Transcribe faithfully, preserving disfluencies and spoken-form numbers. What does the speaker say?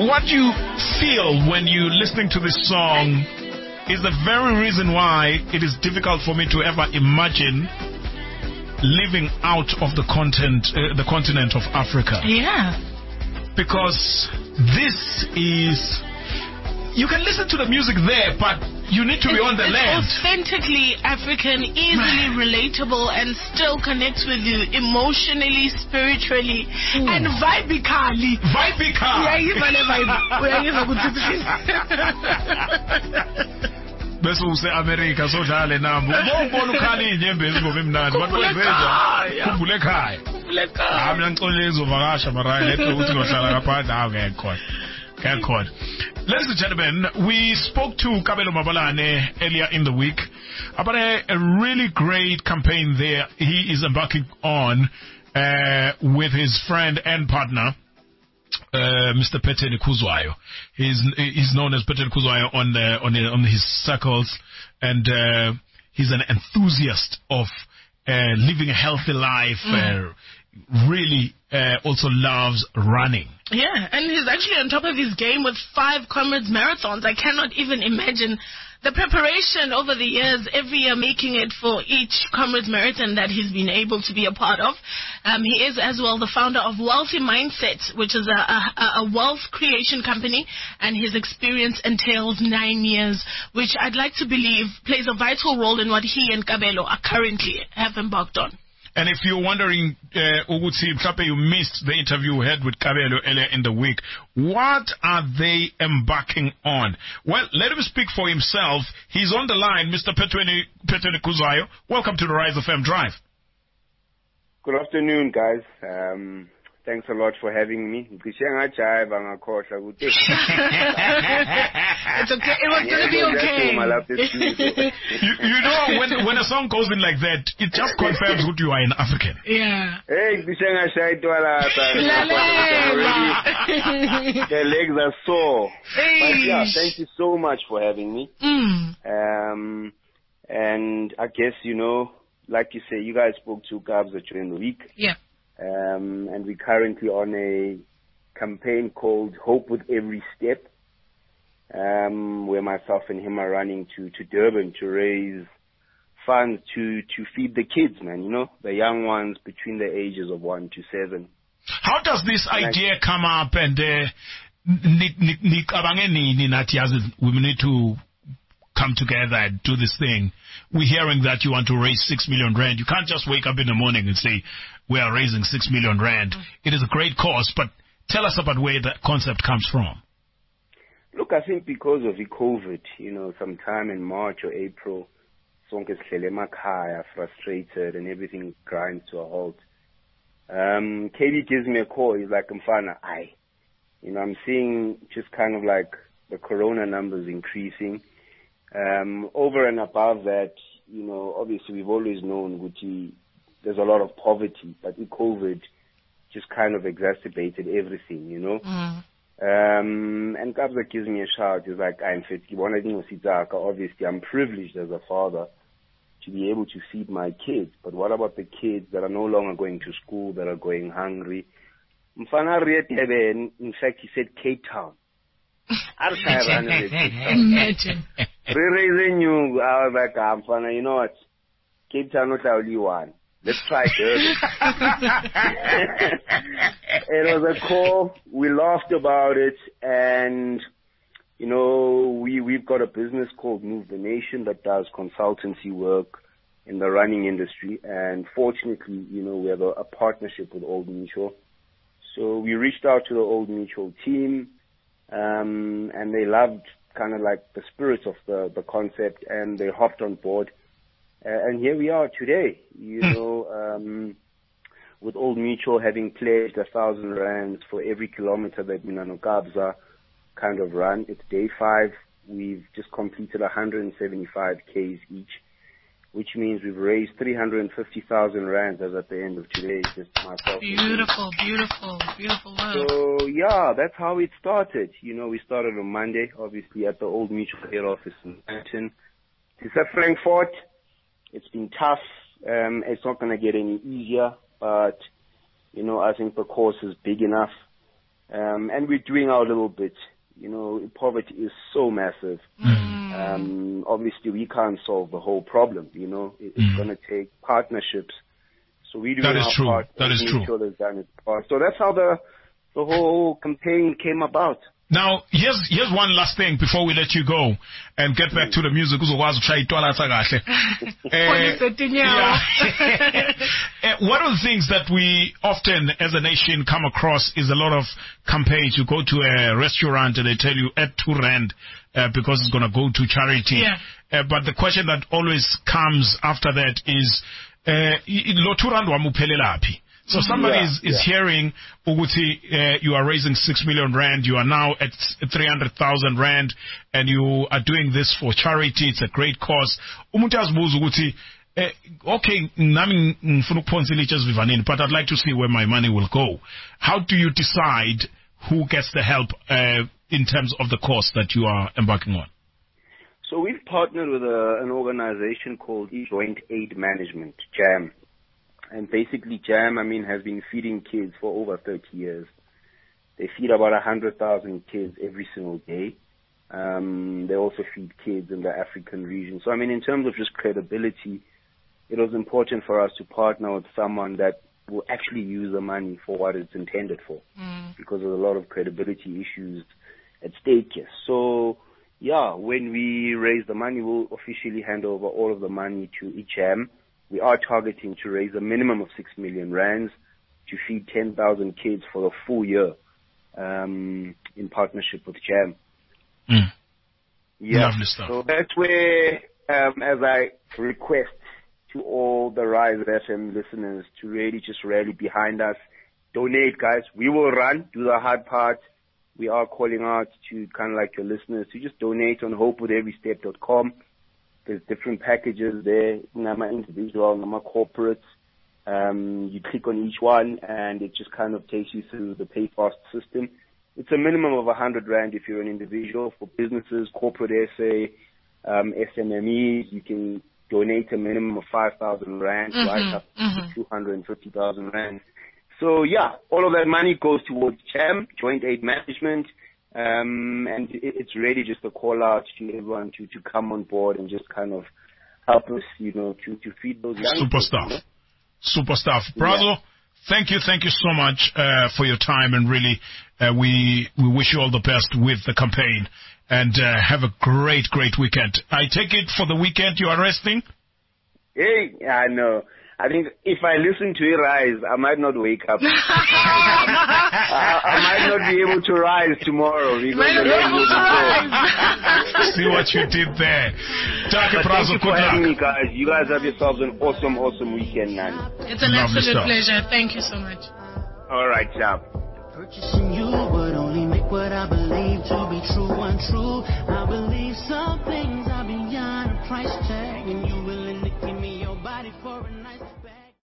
what you feel when you're listening to this song is the very reason why it is difficult for me to ever imagine living out of the content, uh, the continent of Africa. Yeah. Because this is, you can listen to the music there, but you need to it's, be on the it's land. Authentically African, easily relatable, and still connects with you emotionally, spiritually, mm. and vibically. Vibically. Bese use America so dlale nabo. Ubona ukhali inyembezi ngoba emnandi. Bakwenzela khumbule ekhaya. Khumbule ekhaya. Ami ngixolele izovakasha mara lethe ukuthi ngohlala ngaphandle awu ngekhona. Ngekhona. Ladies and gentlemen, we spoke to Kabelo Mabalane earlier in the week about a, a really great campaign there he is embarking on uh, with his friend and partner, uh, Mister Peteni Kuzwayo. He's he's known as Peteni Kuzwayo on the on the, on his circles, and uh, he's an enthusiast of uh, living a healthy life. Mm. Uh, really uh, also loves running. Yeah, and he's actually on top of his game with five Comrades marathons. I cannot even imagine the preparation over the years, every year making it for each Comrades marathon that he's been able to be a part of. Um, he is as well the founder of Wealthy Mindset, which is a, a, a wealth creation company, and his experience entails nine years, which I'd like to believe plays a vital role in what he and Kabelo are currently have embarked on. And if you're wondering, uh, you missed the interview we had with Kabelo earlier in the week, what are they embarking on? Well, let him speak for himself. He's on the line, Mister Peteni Kuzwayo. Welcome to the Rise F M Drive. Good afternoon, guys. Um, thanks a lot for having me. It's okay. It was going to be okay. you, you know, when when a song goes in like that, it just confirms who you are an African. Yeah. Hey, the legs are sore. But yeah, thank you so much for having me. Mm. Um, and I guess, you know, like you say, you guys spoke to Gabza during the week. Yeah. Um, and we're currently on a campaign called Hope with Every Step, um, where myself and him are running to, to Durban to raise funds to, to feed the kids, man, you know, the young ones between the ages of one to seven. How does this idea come up, and uh, we need to come together and do this thing? We're hearing that you want to raise six million rand. You can't just wake up in the morning and say, we are raising six million rand. It is a great cause, but tell us about where the concept comes from. Look, I think because of the COVID, you know, sometime in March or April, sonke sihlele emakhaya, frustrated, and everything grinds to a halt. Um, K B gives me a call. He's like, Mfana, I, you know, I'm seeing just kind of like the corona numbers increasing. Um, over and above that, you know, obviously we've always known Gucci, there's a lot of poverty, but the COVID just kind of exacerbated everything, you know. Mm. Um, and Kabza gives me a shout. He's like, I'm fit. Obviously, I'm privileged as a father to be able to feed my kids. But what about the kids that are no longer going to school, that are going hungry? In fact, he said Cape Town. Imagine. Re-raising you, I was like, I'm funny, you know what? Cape Town not only one. Let's try Durban. It was a call. We laughed about it, and you know, we we've got a business called Move the Nation that does consultancy work in the running industry. And fortunately, you know, we have a, a partnership with Old Mutual. So we reached out to the Old Mutual team, um, and they loved kind of like the spirit of the the concept, and they hopped on board. Uh, and here we are today, you know, um, with Old Mutual having pledged a thousand rands for every kilometer that Minano Kabza kind of run. It's day five. We've just completed one hundred seventy-five Ks each, which means we've raised three hundred fifty thousand rands as at the end of today. Just myself. Beautiful, beautiful, beautiful work. So, yeah, that's how it started. You know, we started on Monday, obviously, at the Old Mutual head office in Manhattan. It's at Frankfurt. It's been tough. Um, it's not going to get any easier, but, you know, I think the course is big enough. Um, and we're doing our little bit. You know, poverty is so massive. Mm. Um, obviously, we can't solve the whole problem. You know, it, it's mm. going to take partnerships. So we do that is our true. part. That is true. Sure that's done its part. So that's how the the whole campaign came about. Now, here's here's one last thing before we let you go and get back to the music. One of the things that we often, as a nation, come across is a lot of campaigns. You go to a restaurant and they tell you add two rand uh, because it's going to go to charity. Yeah. Uh, but the question that always comes after that is, uh, lo two rand wa muphelela aphi? So somebody yeah, is, is yeah. hearing, Uguti, uh, you are raising six million rand, you are now at three hundred thousand rand, and you are doing this for charity, it's a great cause. Umuntu azbuza Uguti, okay, nami ngifuna ukuphonsa ilitshe zivanini, but I'd like to see where my money will go. How do you decide who gets the help uh, in terms of the course that you are embarking on? So we've partnered with a, an organization called Joint Aid Management, JAM. And basically, JAM, I mean, has been feeding kids for over thirty years. They feed about one hundred thousand kids every single day. Um, they also feed kids in the African region. So, I mean, in terms of just credibility, it was important for us to partner with someone that will actually use the money for what it's intended for. Mm. Because there's a lot of credibility issues at stake here. So, yeah, when we raise the money, we'll officially hand over all of the money to JAM. We are targeting to raise a minimum of six million rands to feed ten thousand kids for a full year um, in partnership with JAM. Mm. Yeah. Lovely stuff. So that's where, um, as I request to all the Rise F M listeners to really just rally behind us, donate, guys. We will run, do the hard part. We are calling out to kind of like your listeners to just donate on hope with every step dot com. There's different packages there, Nama individual, Nama corporates. Um, you click on each one and it just kind of takes you through the pay fast system. It's a minimum of one hundred rand if you're an individual. For businesses, corporate S A, um, S M M Es, you can donate a minimum of five thousand rand, mm-hmm, right up mm-hmm. to two hundred fifty thousand rand. So yeah, all of that money goes towards JAM, Joint Aid Management. Um, and it, it's really just a call out to everyone to, to come on board and just kind of help us, you know, to, to feed those young Super people, stuff. You know? Super stuff. Brazo, yeah. thank you, thank you so much uh, for your time, and really uh, we we wish you all the best with the campaign, and uh, have a great, great weekend. I take it for the weekend you are resting? Hey, I know. I think if I listen to it rise, I might not wake up. I, I might not be able to rise tomorrow. Because the able to rise. See what you did there. Thank you for having me, guys. You guys have yourselves an awesome, awesome weekend, man. It's an Lovely absolute stuff. pleasure. Thank you so much. All right, ciao. Purchasing you would only make what I believe to be true untrue.